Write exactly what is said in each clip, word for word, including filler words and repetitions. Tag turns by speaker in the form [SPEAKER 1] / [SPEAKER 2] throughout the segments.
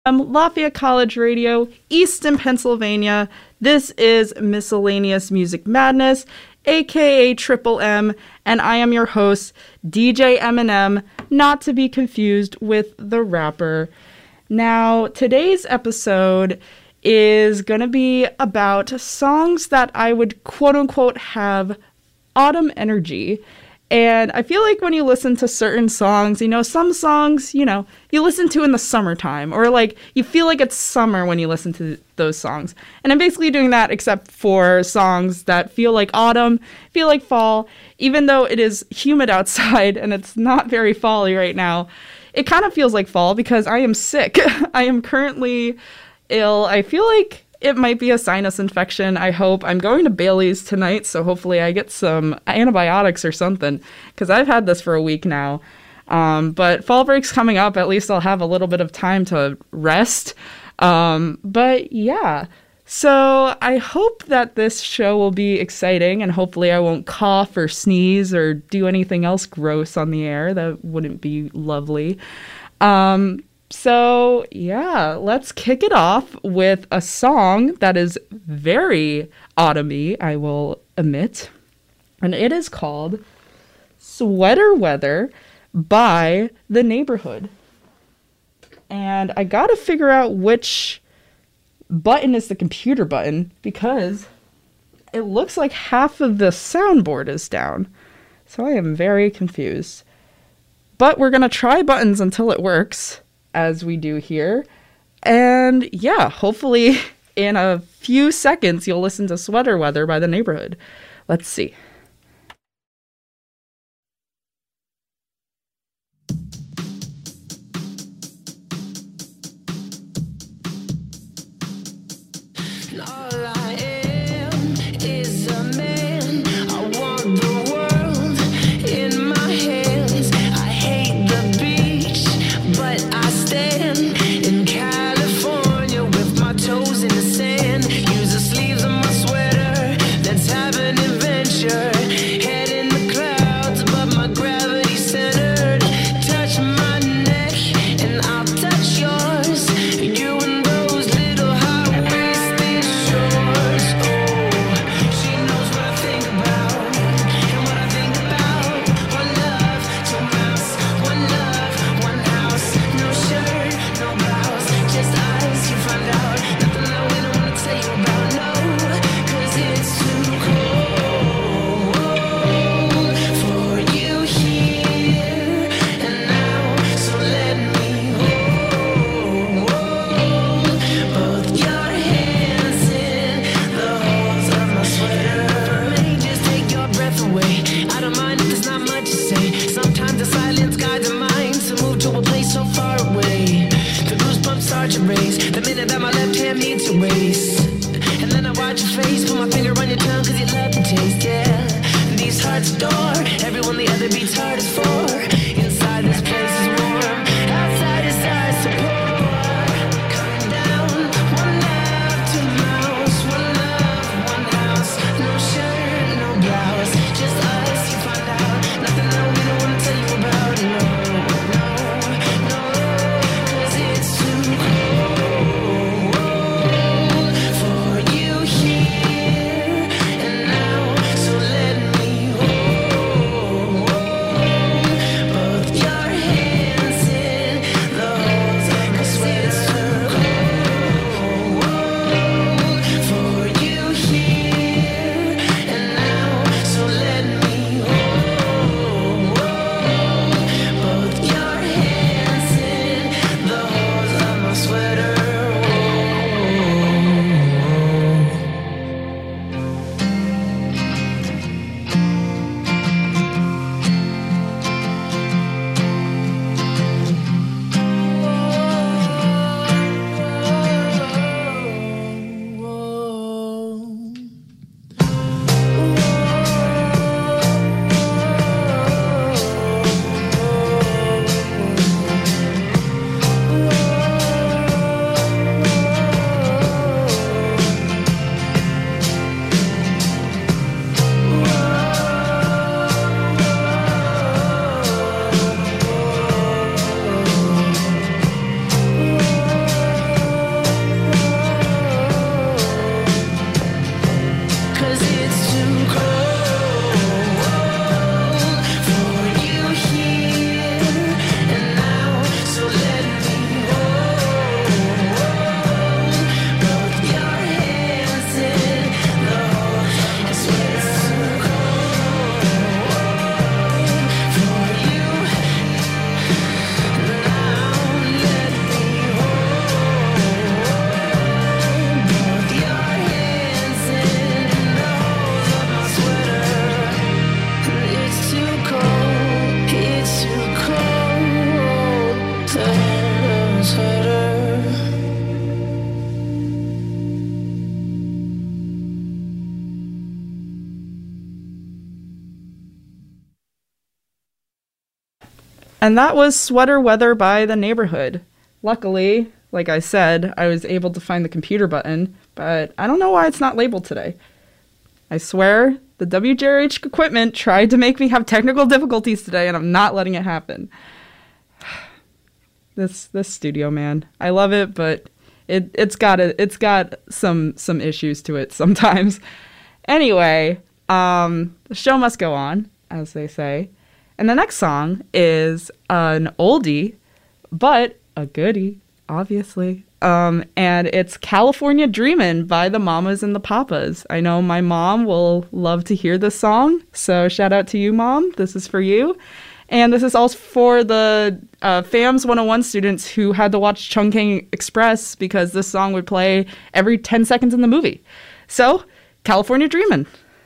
[SPEAKER 1] Um, Lafayette College Radio, Easton, Pennsylvania. This is Miscellaneous Music Madness, aka Triple M, and I am your host, D J Eminem, not to be confused with the rapper. Now, today's episode is going to be about songs that I would quote-unquote have autumn energy. And I feel like when you listen to certain songs, you know, some songs, you know, you listen to in the summertime, or like you feel like it's summer when you listen to those songs. And I'm basically doing that except for songs that feel like autumn, feel like fall, even though it is humid outside and it's not very fall-y right now. It kind of feels like fall because I am sick. I am currently ill. I feel like it might be a sinus infection. I hope. I'm going to Bailey's tonight, so hopefully I get some antibiotics or something, because I've had this for a week now. Um, but fall break's coming up. At least I'll have a little bit of time to rest. Um, but yeah, so I hope that this show will be exciting, and hopefully I won't cough or sneeze or do anything else gross on the air. That wouldn't be lovely. Um... So, yeah, let's kick it off with a song that is very autumny, I will admit. And it is called Sweater Weather by The Neighborhood. And I gotta figure out which button is the computer button, because it looks like half of the soundboard is down. So I am very confused. But we're gonna try buttons until it works, as we do here. And yeah, hopefully in a few seconds you'll listen to Sweater Weather by The Neighborhood. Let's see. And that was Sweater Weather by The Neighborhood. Luckily, like I said, I was able to find the computer button, but I don't know why it's not labeled today. I swear, the W J R H equipment tried to make me have technical difficulties today, and I'm not letting it happen. This this studio, man. I love it, but it it's got a, it's got some some issues to it sometimes. Anyway, um, the show must go on, as they say. And the next song is an oldie, but a goodie, obviously. Um, and it's California Dreamin' by the Mamas and the Papas. I know my mom will love to hear this song, so shout out to you, Mom. This is for you. And this is also for the uh, FAMS one oh one students who had to watch Chungking Express because this song would play every ten seconds in the movie. So, California Dreamin'.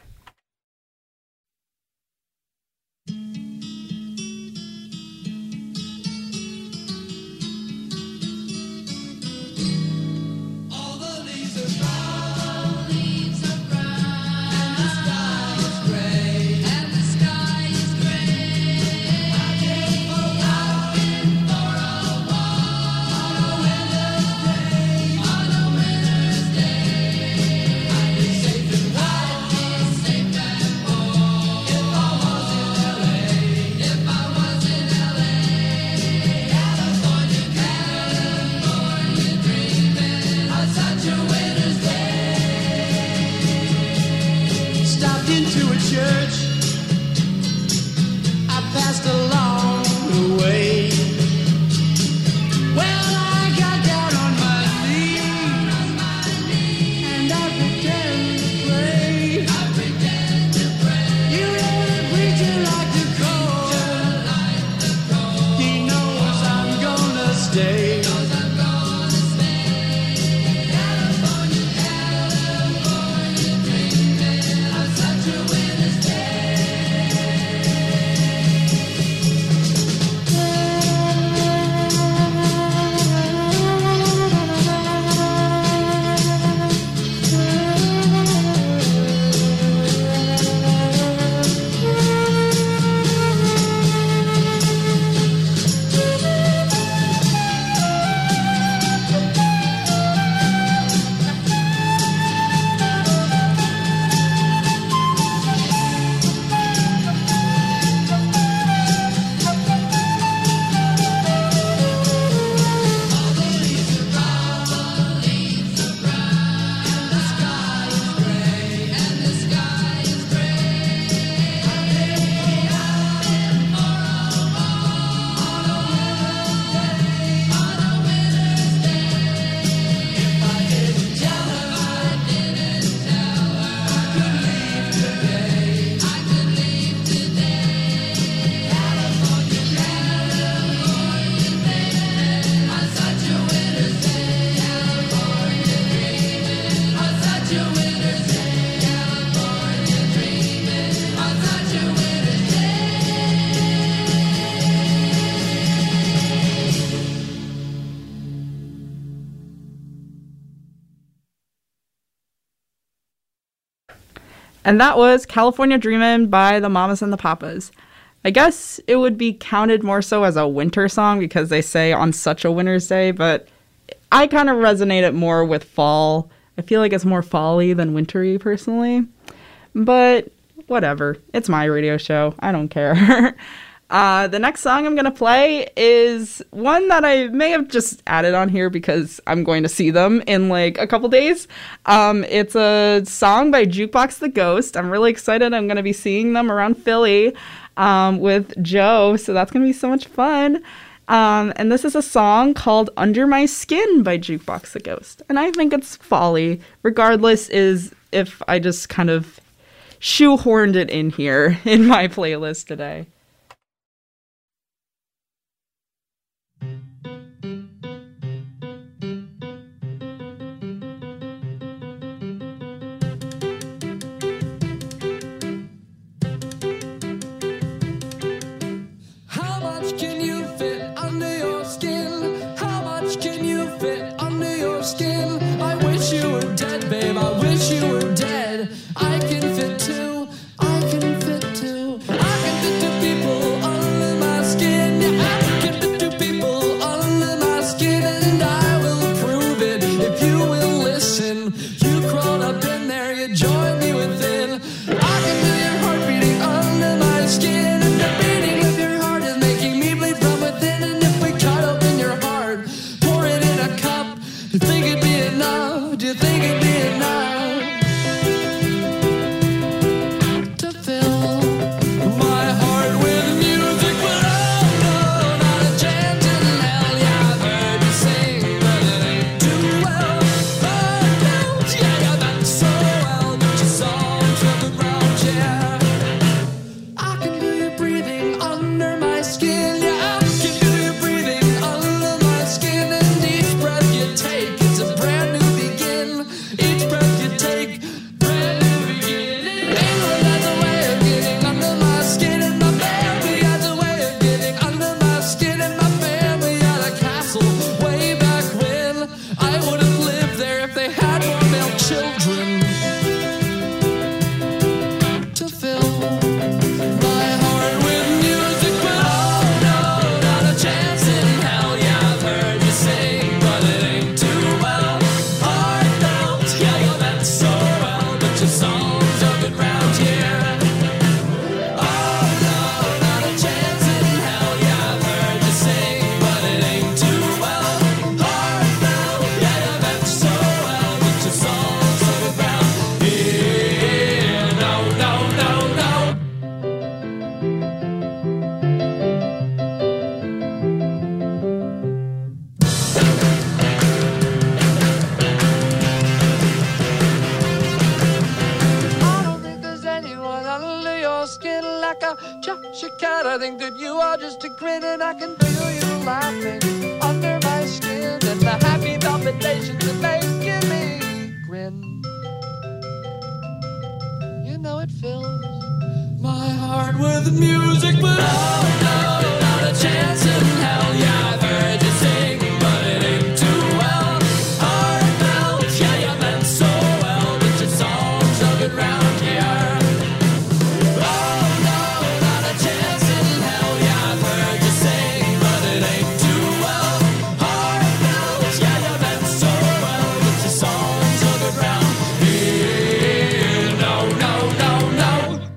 [SPEAKER 1] And that was California Dreamin' by the Mamas and the Papas. I guess it would be counted more so as a winter song because they say on such a winter's day, but I kind of resonate it more with fall. I feel like it's more fall-y than wintry personally, but whatever. It's my radio show. I don't care. Uh, the next song I'm going to play is one that I may have just added on here because I'm going to see them in like a couple days. Um, it's a song by Jukebox the Ghost. I'm really excited. I'm going to be seeing them around Philly um, with Joe, so that's going to be so much fun. Um, and this is a song called Under My Skin by Jukebox the Ghost. And I think it's folly. Regardless is if I just kind of shoehorned it in here in my playlist today.
[SPEAKER 2] Skin. I wish you were dead, babe. I wish you were dead. I can fit too. I can fit too. I can fit two people under my skin. Yeah. You think it'd be enough? Do you think it'd be enough to fill my heart with music? But oh no, not a chance in hell. Yeah, I've heard you sing, but it ain't too well. Oh no, yeah, yeah, that's so well, but your song's running round, yeah. I can do you breathing under my skin, yeah. I can do you breathing under my skin, and each breath you take, it's a brand new begin. Each breath you take, brand new beginning. England has a way of getting under my skin, and my family has a way of getting under my skin, and my family had a castle way back when. I would have lived there if they had more male children to fill my heart with music. But oh no, not a chance in hell. Yeah, I've heard you sing, but it ain't too well. Heartfelt, yeah, you meant so well, but your songs are good round here. Oh no, not a chance in hell. Yeah, I've heard you sing, but it ain't too well. Heartfelt, yeah, you meant so well, but your songs are good round here. No, no, no, no. I don't think there's anyone under your skin like a Cheshire cat. I think that you are just a grin, and I can feel you laughing under my skin, and the happy palpitations are making me grin. You know it fills my heart with music, but oh no, not a chance in hell. Yeah, I've heard you sing, but it ain't too well. Heartfelt, yeah, you meant so well, but your songs are good round here. Oh no, not a chance in hell. Yeah, I've heard you sing, but it ain't too well. Heartfelt, yeah, you meant so well, but your songs are good round here. No, no, no, no.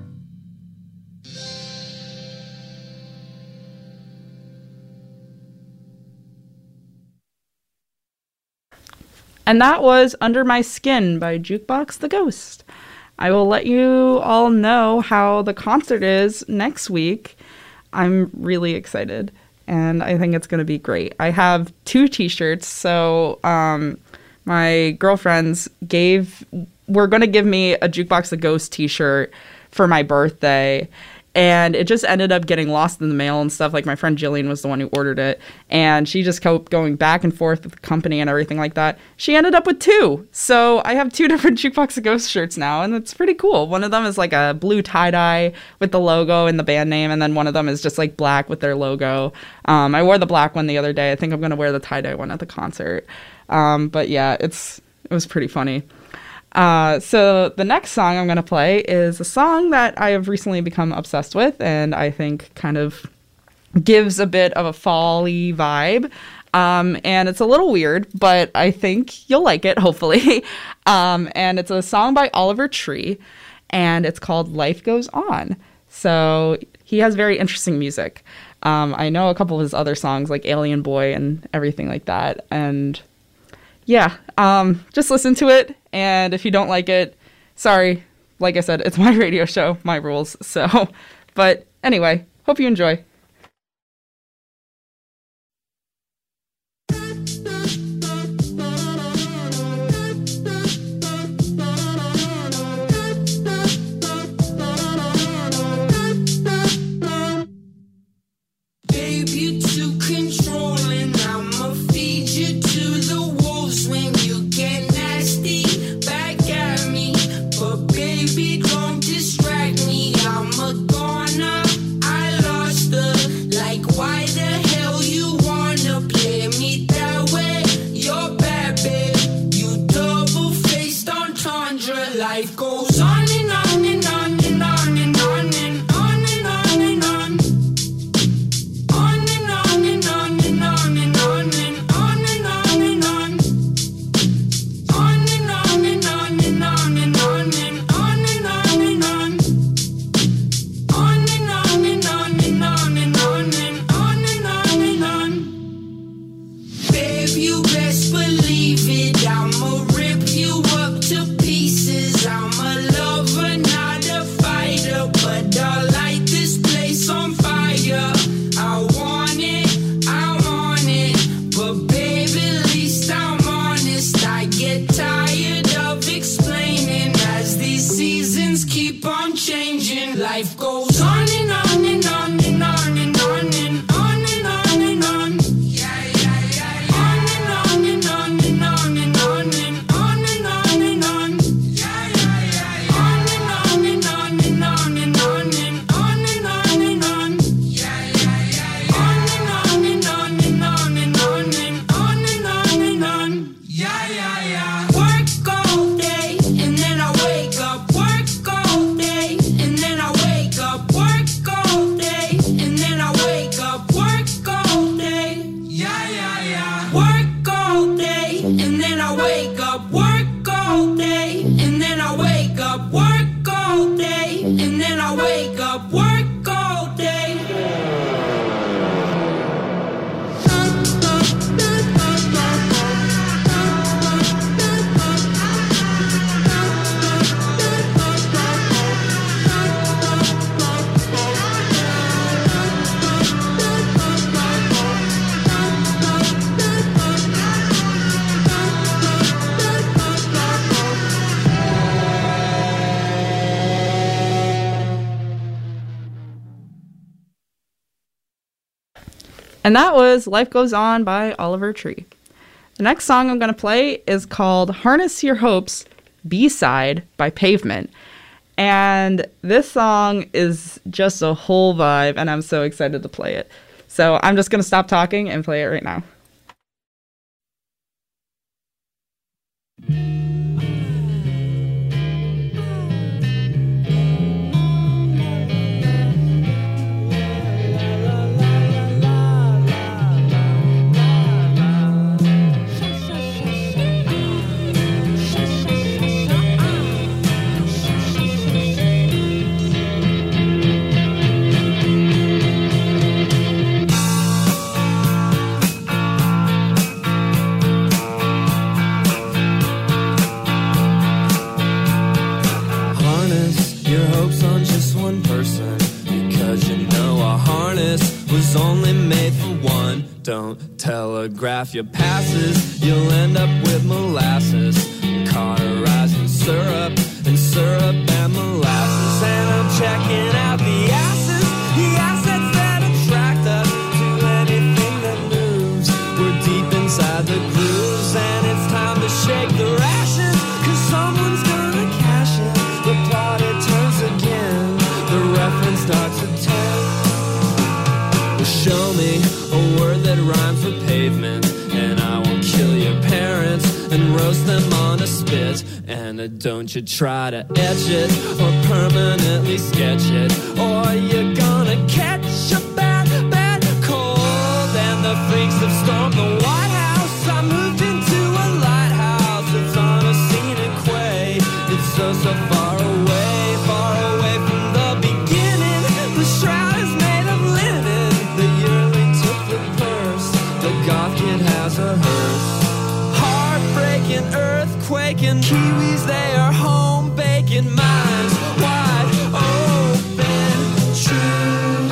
[SPEAKER 1] And that was Under My Skin by Jukebox the Ghost. I will let you all know how the concert is next week. I'm really excited, and I think it's going to be great. I have two t-shirts, so um, my girlfriends gave, were going to give me a Jukebox the Ghost t-shirt for my birthday, and it just ended up getting lost in the mail and stuff. Like, my friend Jillian was the one who ordered it, and she just kept going back and forth with the company and everything like that. She ended up with two. So I have two different Jukebox the Ghost shirts now, and it's pretty cool. One of them is like a blue tie-dye with the logo and the band name, and then one of them is just like black with their logo. Um, I wore the black one the other day. I think I'm going to wear the tie-dye one at the concert. Um, but yeah, it's it was pretty funny. Uh, so the next song I'm going to play is a song that I have recently become obsessed with, and I think kind of gives a bit of a fall-y vibe. Um, and it's a little weird, but I think you'll like it, hopefully. um, and it's a song by Oliver Tree, and it's called Life Goes On. So he has very interesting music. Um, I know a couple of his other songs, like Alien Boy and everything like that. And yeah, um, just listen to it. And if you don't like it, sorry. Like I said, it's my radio show, my rules. So, but anyway, hope you enjoy.
[SPEAKER 3] Life goes on and on and on and on and on and on and on and on. On and on and on and on and on and on and on and on. On and on and on and on and on and on and on and on. On and on and on and on and on and on and on and on. Babe, you best believe it. Yeah, yeah, yeah. Work all day, and then I wake up. Work all day, and then I wake up. Work all day, and then I wake up. Work all day. Yeah, yeah, yeah. Work all day, and then I wake up. Work all day, and then I wake up. Work all day, and then I wake up. Work all day.
[SPEAKER 1] And that was Life Goes On by Oliver Tree. The next song I'm going to play is called Harness Your Hopes, B-Side by Pavement. And this song is just a whole vibe, and I'm so excited to play it. So I'm just going to stop talking and play it right now.
[SPEAKER 4] Don't telegraph your passes, you'll end up with molasses, cauterized in syrup, and syrup and molasses. And I'm checking out the asses, the assets that attract us to anything that moves. We're deep inside the grooves, and it's time to shake the rations, cause someone's gonna cash it. The plot, it turns again, the reference starts at ten. Well, show me a word that rhymes with pavement, and I will kill your parents and roast them on a spit. And uh, don't you try to etch it or permanently sketch it, or you're gonna catch a bad, bad cold. And the freaks have stormed the White House. I moved into a lighthouse. It's on a scenic quay. It's so, so far away, far away from the beginning. The shroud is made of linen. The yearly took the purse. The goth kid has a hearse. Heartbreaking, earthquaking, Kiwis, they are home baking minds wide open, true.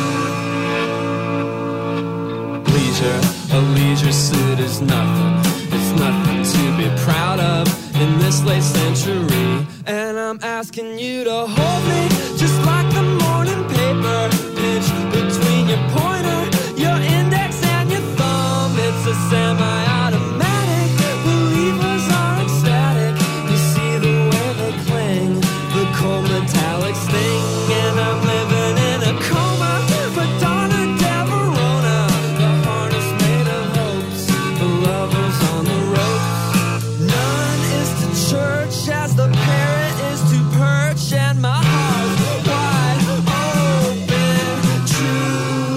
[SPEAKER 4] Leisure, a leisure suit is nothing. It's nothing to be proud of in this late century. And I'm asking you to hold me just like the morning paper. Pinch between your pointer, your index and your thumb. It's a semi-automatic. Believers are ecstatic. You see the way they cling, the cold metallic sting. And I'm living in a coma. Madonna del Verona, the harness made of hopes, the lovers on the ropes. None is to church as the parrot is to perch, and my heart's wide open, true.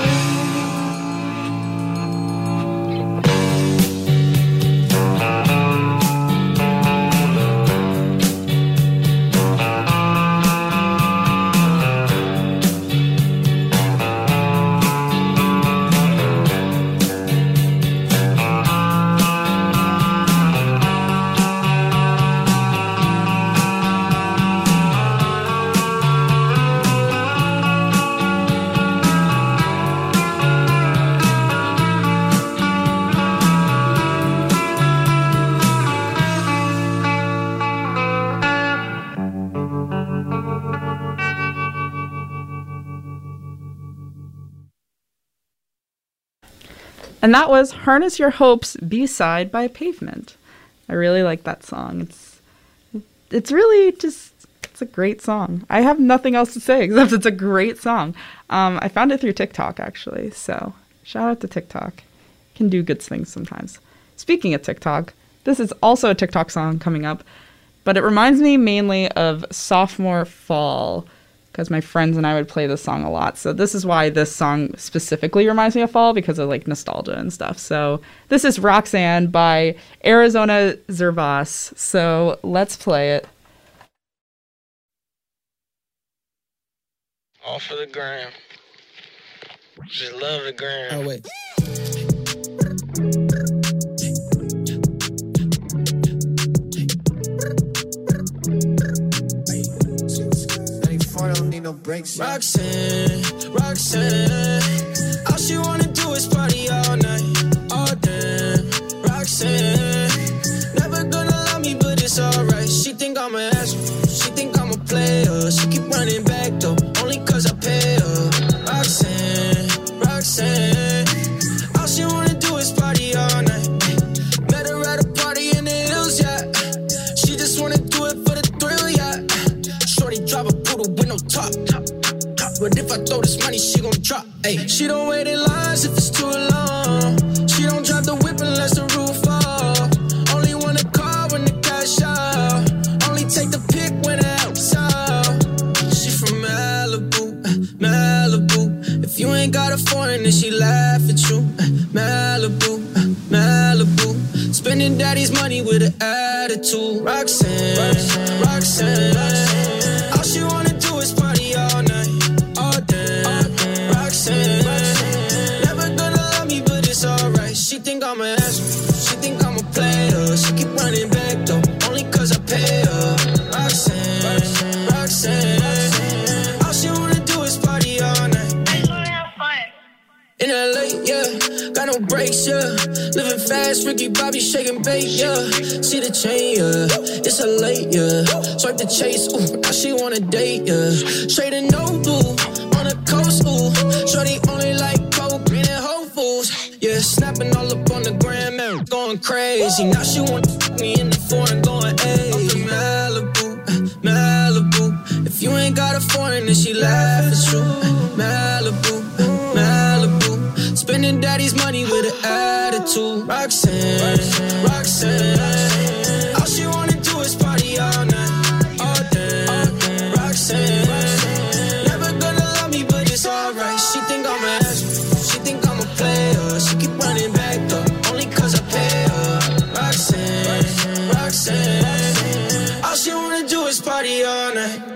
[SPEAKER 1] And that was Harness Your Hopes, B-Side by Pavement. I really like that song. It's it's really just, it's a great song. I have nothing else to say except it's a great song. Um, I found it through TikTok, actually. So shout out to TikTok. Can do good things sometimes. Speaking of TikTok, This is also a TikTok song coming up, but it reminds me mainly of sophomore fall because my friends and I would play this song a lot. So this is why this song specifically reminds me of fall, because of like nostalgia and stuff. So this is Roxanne by Arizona Zervas. So let's play it.
[SPEAKER 5] All for the gram. Just love the gram.
[SPEAKER 6] Oh, wait.
[SPEAKER 7] Don't need no breaks.
[SPEAKER 6] Roxanne, Roxanne, all she wanna do is party all night, all damn. Roxanne, never gonna love me, but it's alright. She think I'm an asshole, she think I'm a player. She keep running back though, only cause I pay her. Roxanne, Roxanne, all she wanna do is party all night. Met her at a party in the hills, yeah. She just wanna do it for the thrill, yeah. Shorty drive a poodle with no top, top, top. But if I throw this money, she gon' drop. Ay. She don't wait in lines if it's too long. She don't drive the whip unless the roof fall. Only want a car when the cash out. Only take the pick when the help's out. She from Malibu, Malibu. If you ain't got a foreign, then she laugh at you. Malibu, Malibu. Spending daddy's money with an attitude. Roxanne, Roxanne, Roxanne, Roxanne. All she wanna do is party all night, all day. Roxanne, Roxanne, never gonna love me, but it's alright. She think I'm an asshole, she think I'm a player. She keep running back though, only cause I pay her. Roxanne, Roxanne, Roxanne, Roxanne. All she wanna do is party all night.
[SPEAKER 3] I just wanna have fun.
[SPEAKER 6] In L A, yeah, got no brakes, yeah. Living fast, Ricky Bobby shaking bait, yeah. See the chain, yeah, it's a late, yeah. Swipe the chase, ooh, now she wanna date, yeah. Straight and no blue, on the coast, ooh. Shorty only like coke and Whole Foods, yeah. Snapping all up on the gram, man, going crazy. Now she wanna fuck me in the foreign, going, hey. I'm from Malibu, Malibu. If you ain't got a foreign, then she laugh at you. Malibu, Malibu. Spending daddy's money with an attitude. Roxanne, Roxanne, Roxanne. All she wanna do is party all night, all day. Roxanne, Roxanne, never gonna love me, but it's alright. She think I'm an asshole, she think I'm a player. She keep running back though, only cause I pay her. Roxanne, Roxanne, Roxanne. All she wanna do is party all night.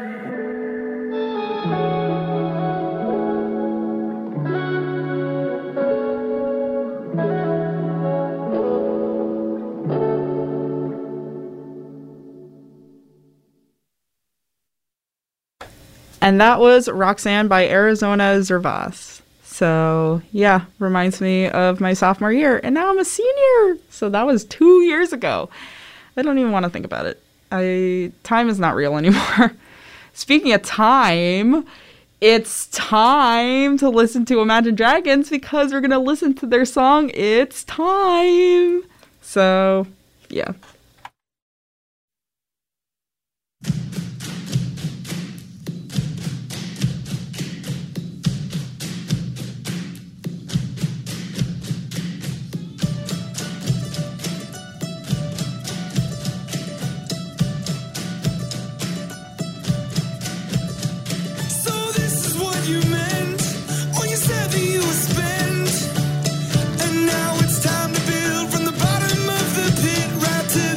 [SPEAKER 1] And that was Roxanne by Arizona Zervas. So, yeah, reminds me of my sophomore year. And now I'm a senior. So that was two years ago. I don't even want to think about it. I time is not real anymore. Speaking of time, it's time to listen to Imagine Dragons because we're going to listen to their song, It's Time. So, yeah.
[SPEAKER 2] You meant when you said that you would spend, and now it's time to build from the bottom of the pit right to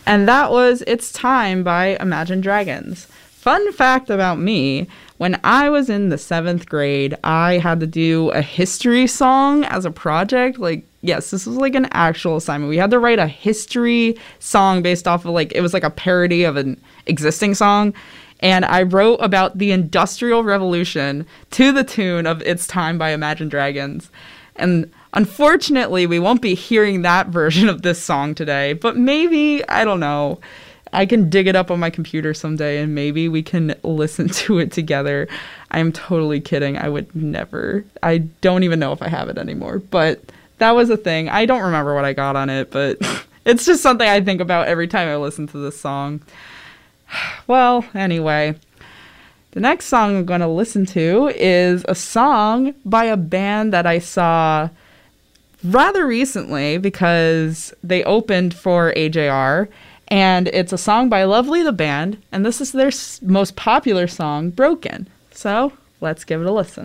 [SPEAKER 1] And that was It's Time by Imagine Dragons. Fun fact about me, when I was in the seventh grade, I had to do a history song as a project. Like, yes, this was like an actual assignment. We had to write a history song based off of like, it was like a parody of an existing song. And I wrote about the Industrial Revolution to the tune of It's Time by Imagine Dragons. And unfortunately, we won't be hearing that version of this song today, but maybe, I don't know, I can dig it up on my computer someday and maybe we can listen to it together. I'm totally kidding. I would never. I don't even know if I have it anymore, but that was a thing. I don't remember what I got on it, but it's just something I think about every time I listen to this song. Well, anyway, the next song I'm going to listen to is a song by a band that I saw rather recently because they opened for A J R. And it's a song by Lovely the Band, and this is their s- most popular song, Broken. So, let's give it a listen.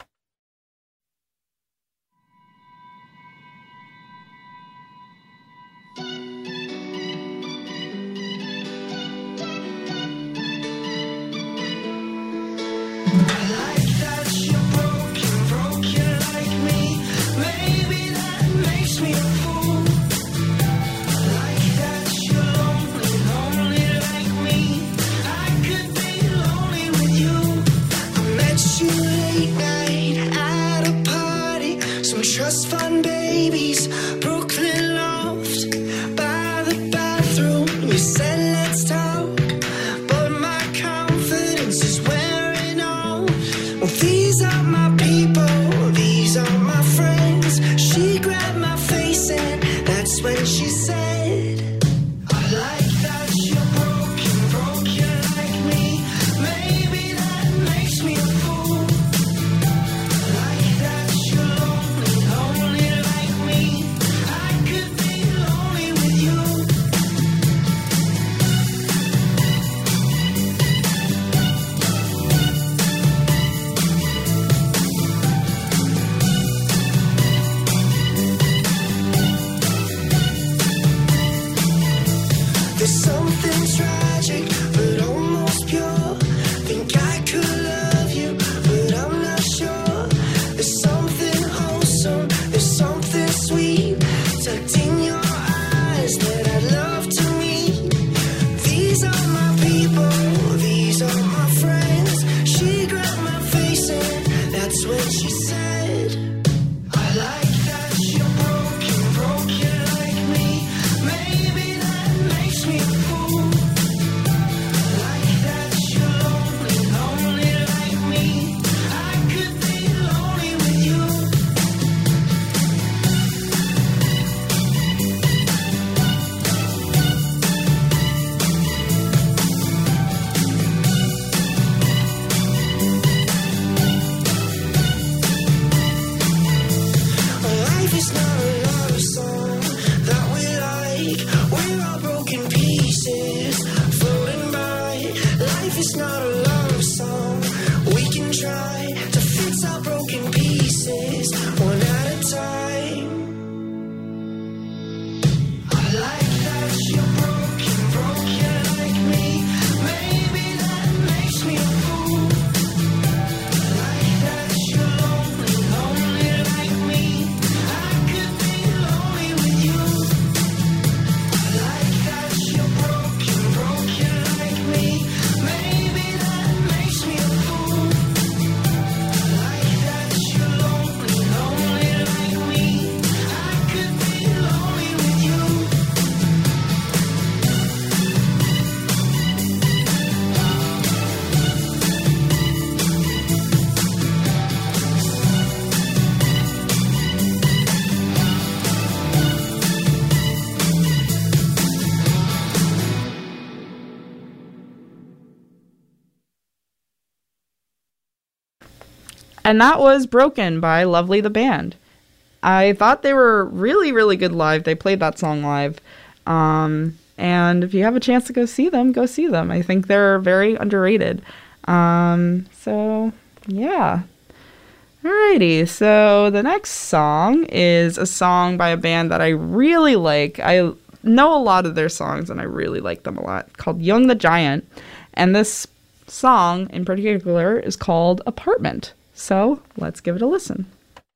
[SPEAKER 6] Trust fund babies, Brooklyn loft, by the bathroom. You said let's talk, but my confidence is wearing off. Well, these are my people, these are my friends. She grabbed my face and that's when she said, I like that you're broken, broken like me. Maybe that makes me a fool. There's something tragic, but almost pure. Think I could love you, but I'm not sure. There's something wholesome, there's something sweet tucked in your eyes that I'd love to meet. These are my people, these are my friends. She grabbed my face and that's when she said, I like that you're broken, broken like me. Maybe that makes me a fool. Like that you're lonely, lonely like me. I could be lonely with you. Life is not a love song that we like. We're all broken pieces floating by. Life is not a love song. We can try to fix our broken pieces one at a time. I like that you're broken, broken like me. Maybe that makes me a fool. Like that you're lonely, lonely like me. I could be lonely with you. Like that you're broken, broken like me. Maybe that makes me a fool. Like that you're lonely, lonely like me. I could be lonely with you.
[SPEAKER 1] And that was Broken by Lovely the Band. I thought they were really, really good live. They played that song live. Um, and if you have a chance to go see them, go see them. I think they're very underrated. Um, so, yeah. Alrighty, so the next song is a song by a band that I really like. I know a lot of their songs, and I really like them a lot, called Young the Giant. And this song in particular is called Apartment. So let's give it a listen.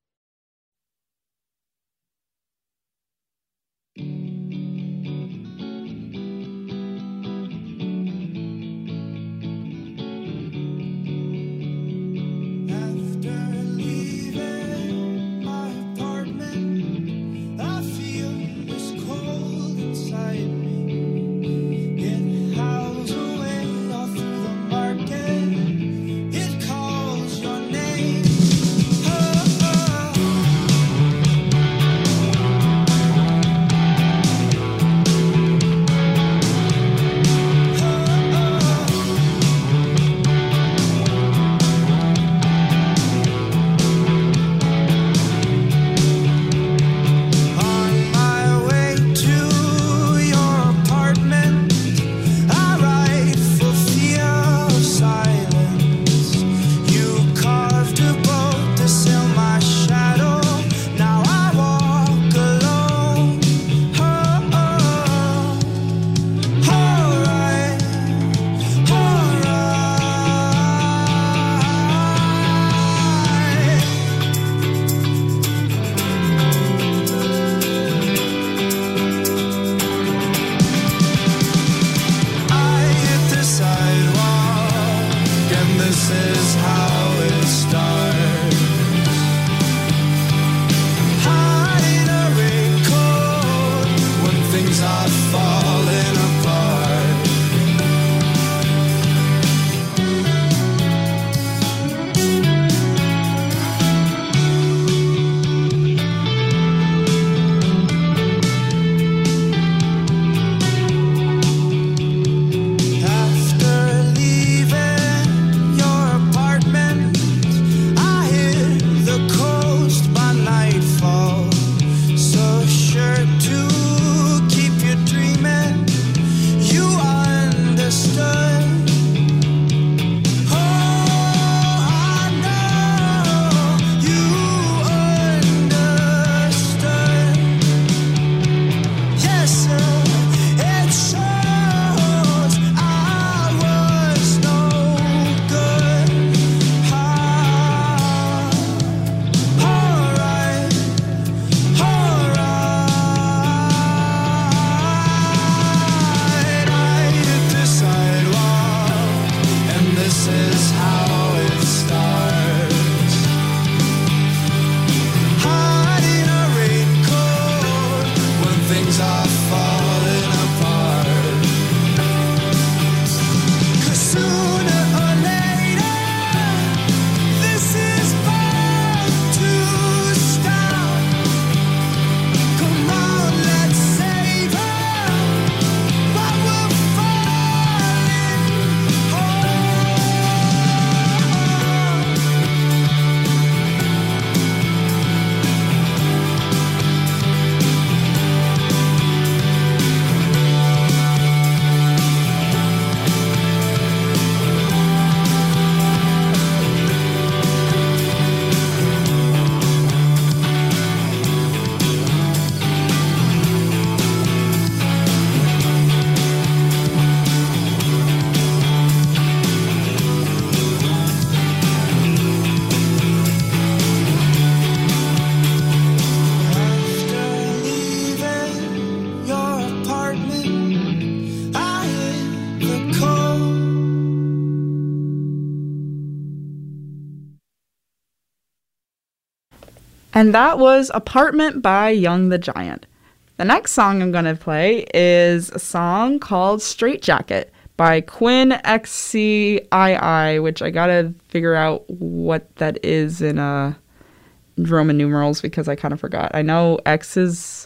[SPEAKER 1] And that was Apartment by Young the Giant. The next song I'm going to play is a song called Straight Jacket by Quinn X C I I, which I got to figure out what that is in uh, Roman numerals because I kind of forgot. I know X is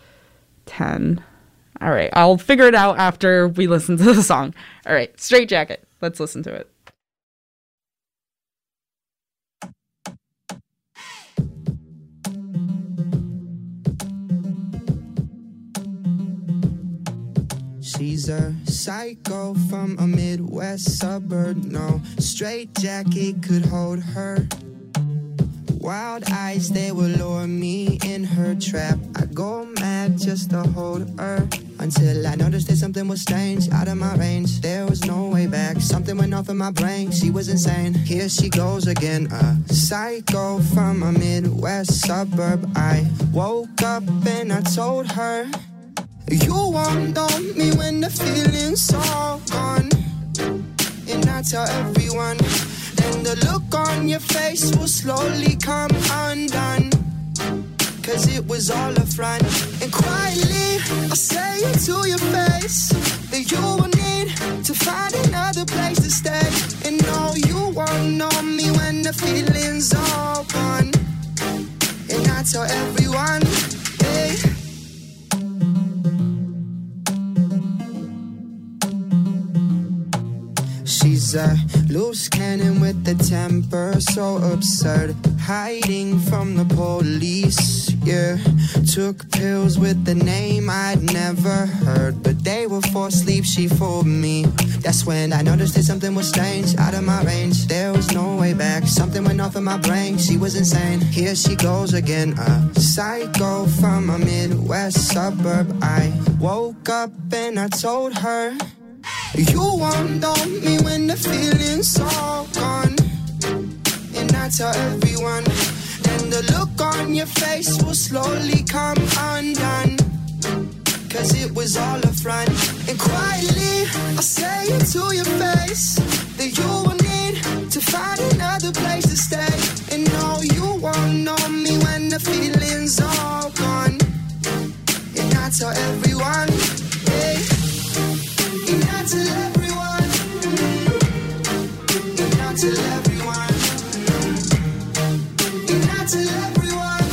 [SPEAKER 1] ten. All right, I'll figure it out after we listen to the song. All right, Straight Jacket. Let's listen to it.
[SPEAKER 7] She's a psycho from a Midwest suburb. No straight jacket could hold her. Wild eyes, they will lure me in her trap. I go mad just to hold her. Until I noticed that something was strange, out of my range. There was no way back, something went off in my brain. She was insane, here she goes again. A psycho from a Midwest suburb. I woke up and I told her, you won't know me when the feeling's all gone. And I tell everyone, then the look on your face will slowly come undone. Cause it was all a front. And quietly I say it to your face that you will need to find another place to stay. And no, you won't know me when the feeling's all gone. And I tell everyone, hey. She's a loose cannon with a temper so absurd, hiding from the police, yeah. Took pills with the name I'd never heard, but they were for sleep, she fooled me. That's when I noticed that something was strange, out of my range. There was no way back, something went off in my brain. She was insane, here she goes again. A psycho from a Midwest suburb. I woke up and I told her, you won't know me when the feeling's all gone. And I tell everyone, then the look on your face will slowly come undone. Cause it was all a front. And quietly I say it to your face that you will need to find another place to stay. And no, you won't know me when the feeling's all gone. And I tell everyone, hey. And I tell everyone, and I tell everyone, and I tell everyone,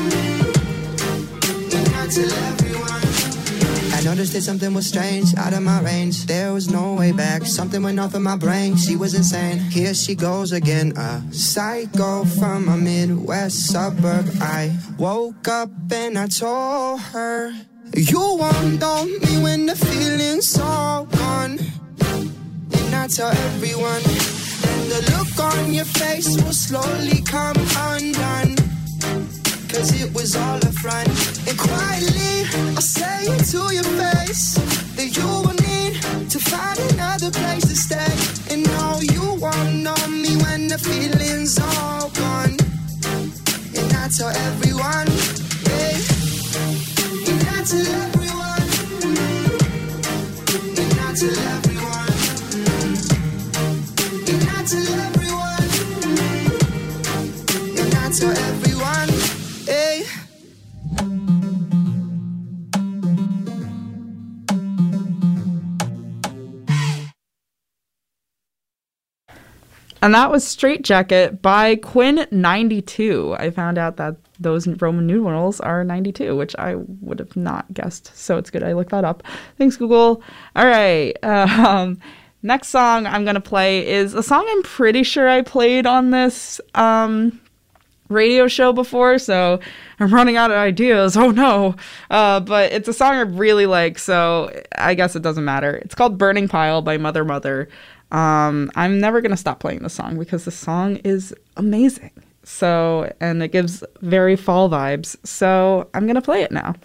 [SPEAKER 7] and I tell everyone. I noticed that something was strange, out of my range. There was no way back, something went off in my brain. She was insane, here she goes again. A psycho from a Midwest suburb. I woke up and I told her, you won't know me when the feeling's all gone. And I tell everyone, and the look on your face will slowly come undone. Cause it was all a front. And quietly I say it to your face that you will need to find another place to stay. And no, you won't know me when the feeling's all gone. And I tell everyone, hey. And I tell everyone, and I tell everyone, and I tell everyone, and I tell everyone, hey.
[SPEAKER 1] And that was Straight Jacket by Quinn ninety-two. I found out that those Roman numerals are ninety-two, which I would have not guessed. So it's good I looked that up. Thanks, Google. All right. Um, next song I'm going to play is a song I'm pretty sure I played on this um, radio show before. So I'm running out of ideas. Oh, no. Uh, but it's a song I really like, so I guess it doesn't matter. It's called Burning Pile by Mother Mother. Um, I'm never going to stop playing this song because the song is amazing. So, and it gives very fall vibes. So I'm going to play it now.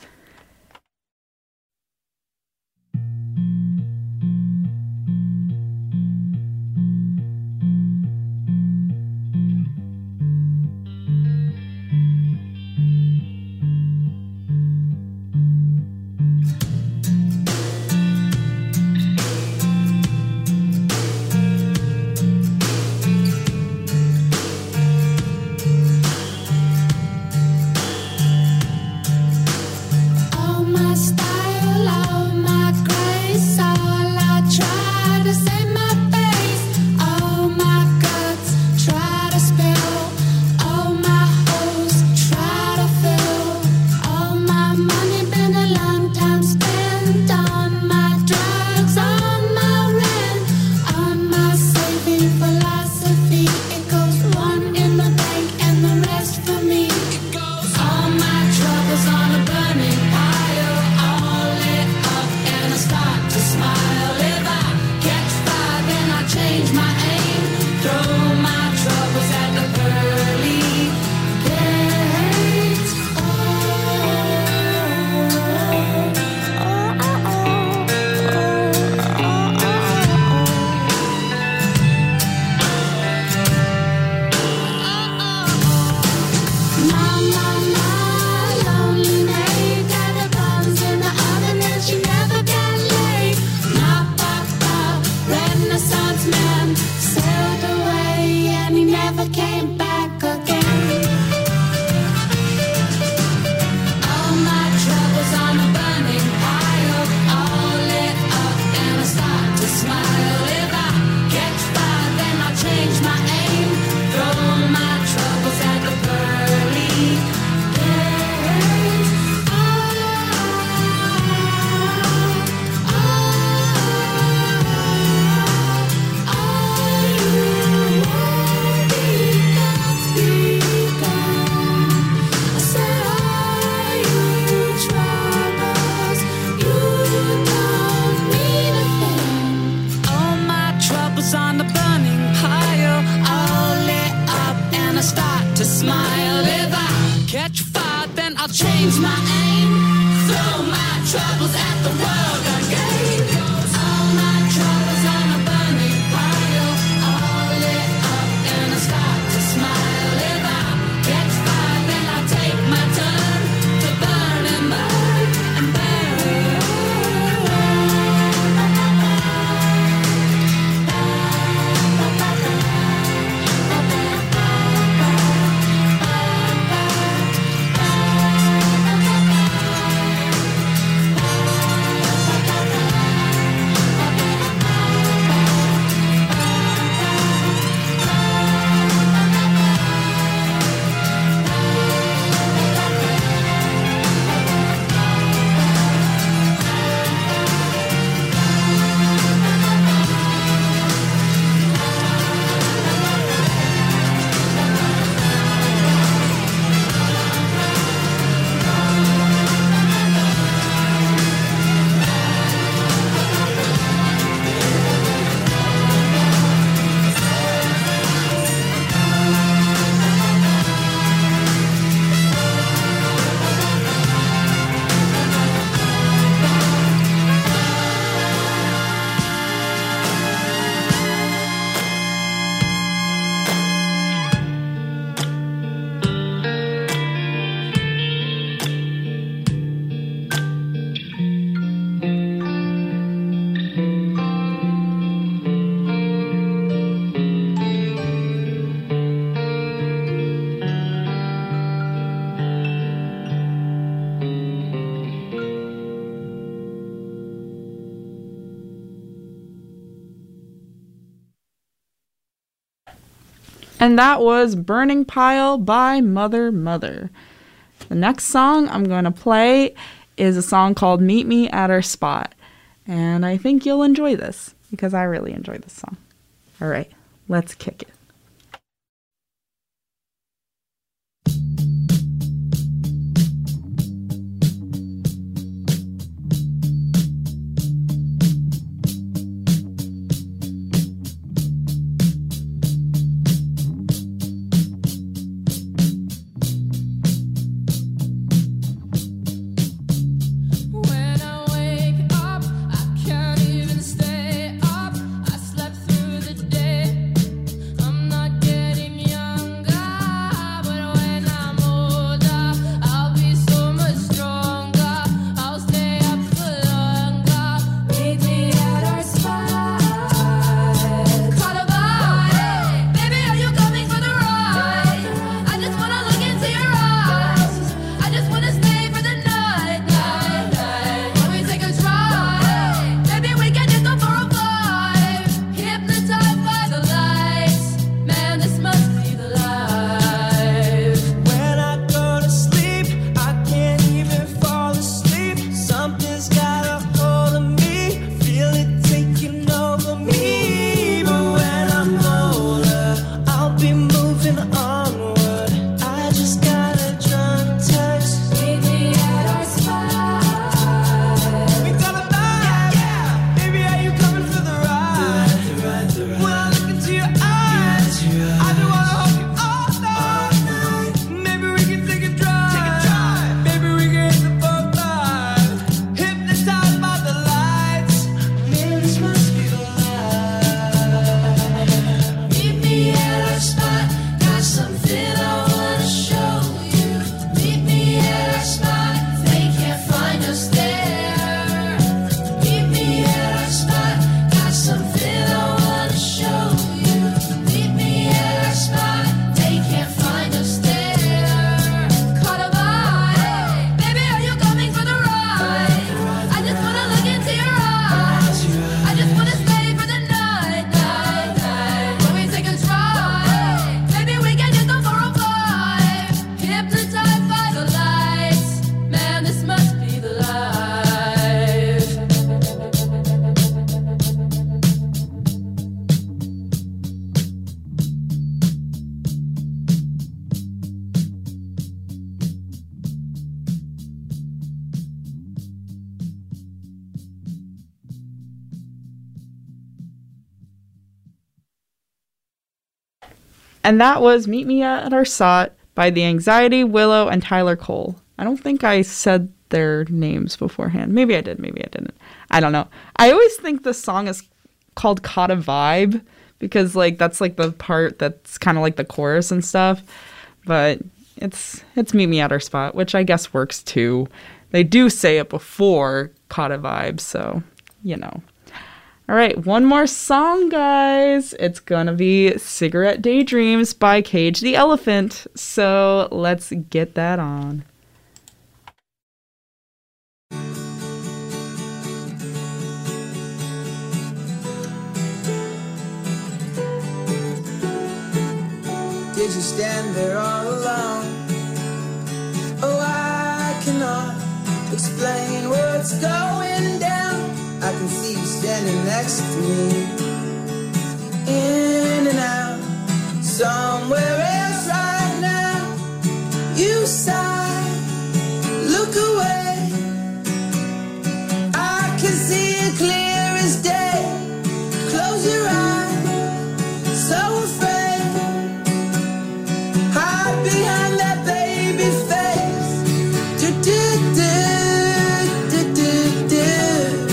[SPEAKER 3] troubles at the world again. All my troubles on a burning pile, all lit up and I start to smile. If I catch fire, then I take my turn to burn and burn and burn.
[SPEAKER 1] And that was Burning Pile by Mother Mother. The next song I'm going to play is a song called Meet Me at Our Spot. And I think you'll enjoy this because I really enjoy this song. All right, let's kick it.
[SPEAKER 3] When I wake up, I can't even stay up. I slept through the day. I'm not getting younger, but when I'm older, I'll be so much stronger. I'll stay up for longer. Meet me at our spot. Caught a vibe. Baby, are you coming for the ride? I just wanna look into your eyes. I just wanna stay for the night, night, night. When we take a drive, maybe we can just go for a vibe. Hypnotized by the lights, man, this must be the life.
[SPEAKER 6] When I go to sleep, I can't even fall asleep. Something's got a hold of me, feel it taking over me. But when I'm older, I'll be moving onward. I just got a drunk text.
[SPEAKER 3] Meet me at our spot.
[SPEAKER 6] We got a vibe, yeah. Baby, are you coming for the ride? When I look into your eyes, I do wanna hold you all night. Maybe we can take a drive. Maybe we can hit the four five. Hypnotized by the lights. Man, this must be the life.
[SPEAKER 3] Meet me at our spot. Got something I wanna show you. Meet me at our spot. They can't find us there. Meet me at our spot. Got something I wanna show you. Meet me at our spot. They can't find us there. Caught a vibe. Baby, are you coming for the ride? I just wanna look into your eyes. I just wanna stay for the night, night, night. When we take a drive, maybe we can just go for a vibe. Hypnotized by the lights, man, this must be the life.
[SPEAKER 1] And that was Meet Me at Our Spot by The Anxiety, Willow, and Tyler Cole. I don't think I said their names beforehand. Maybe I did, maybe I didn't. I don't know. I always think this song is called Caught a Vibe because like that's like the part that's kind of like the chorus and stuff. But it's it's Meet Me at Our Spot, which I guess works too. They do say it before Caught a Vibe, so you know. All right, one more song, guys. It's gonna be Cigarette Daydreams by Cage the Elephant. So let's get that on.
[SPEAKER 6] Did you stand there all alone? Oh, I cannot explain what's going down. I can see you standing next to me, in and out, somewhere else right now. You sigh, look away. I can see it clear as day. Close your eyes, so afraid. Hide behind that baby face. Do do do do do do.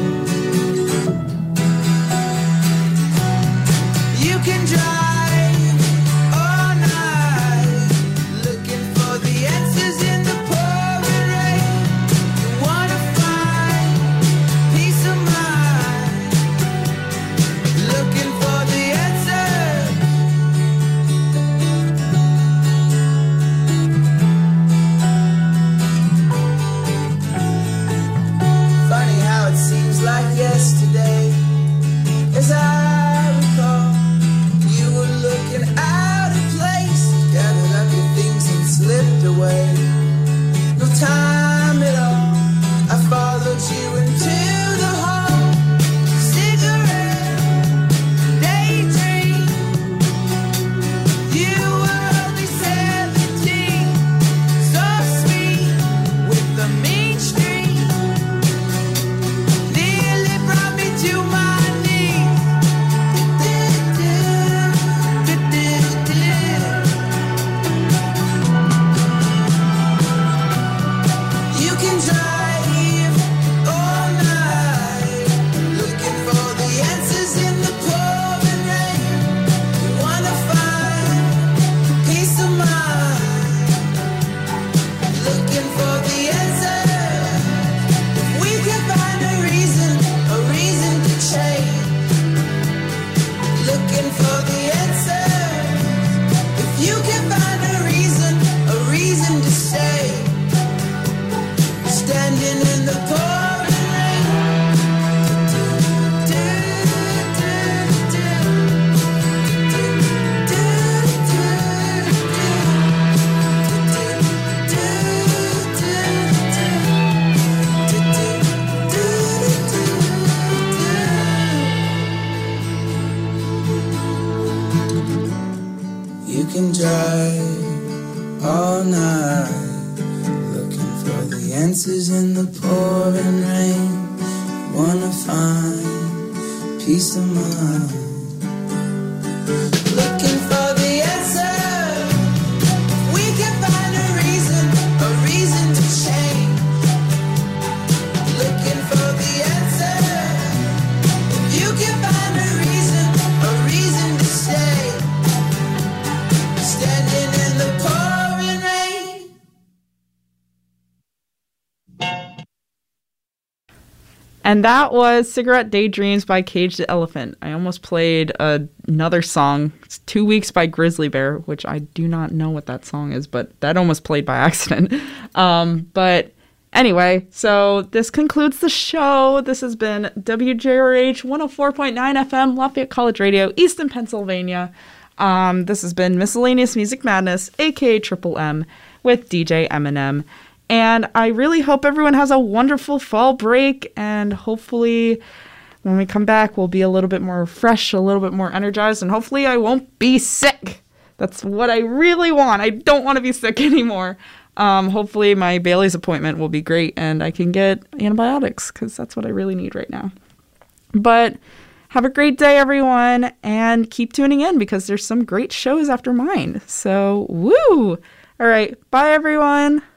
[SPEAKER 6] You can drive all night, looking for the answers in the pouring rain. You wanna find peace of mind, looking for the answers. Funny how it seems like yesterday, as I recall, you were looking out of place, gathered up your things and slipped away. No time at all, I followed you into the hall. Cigarette, daydream. You were only seventeen, so sweet with the mean streak. Nearly brought me to my knees. You can drive all night, looking for the answers in the pouring rain. You wanna find peace of mind, looking for the answers. If we can find a reason, a reason to change, looking for the answers. If you can find a reason, a reason to stay, standing in the pouring rain. Do, do, do, do, You can drive all night, looking for the answers in the pouring rain. Wanna find peace of mind, looking for the answer. We can find a reason, a reason to change, looking for the answer. You can find a reason, a reason to stay, standing in the pouring rain.
[SPEAKER 1] And that was Cigarette Daydreams by Cage the Elephant. I almost played uh, another song. It's Two Weeks by Grizzly Bear, which I do not know what that song is, but that almost played by accident. Um, but anyway, so this concludes the show. This has been W J R H one oh four point nine F M, Lafayette College Radio, Easton, Pennsylvania. Um, this has been Miscellaneous Music Madness, aka Triple M, with D J Eminem. And I really hope everyone has a wonderful fall break, and hopefully when we come back, we'll be a little bit more fresh, a little bit more energized, and hopefully I won't be sick. That's what I really want. I don't want to be sick anymore. Um, hopefully my Bailey's appointment will be great and I can get antibiotics, because that's what I really need right now. But have a great day, everyone, and keep tuning in because there's some great shows after mine. So, woo! All right, bye, everyone.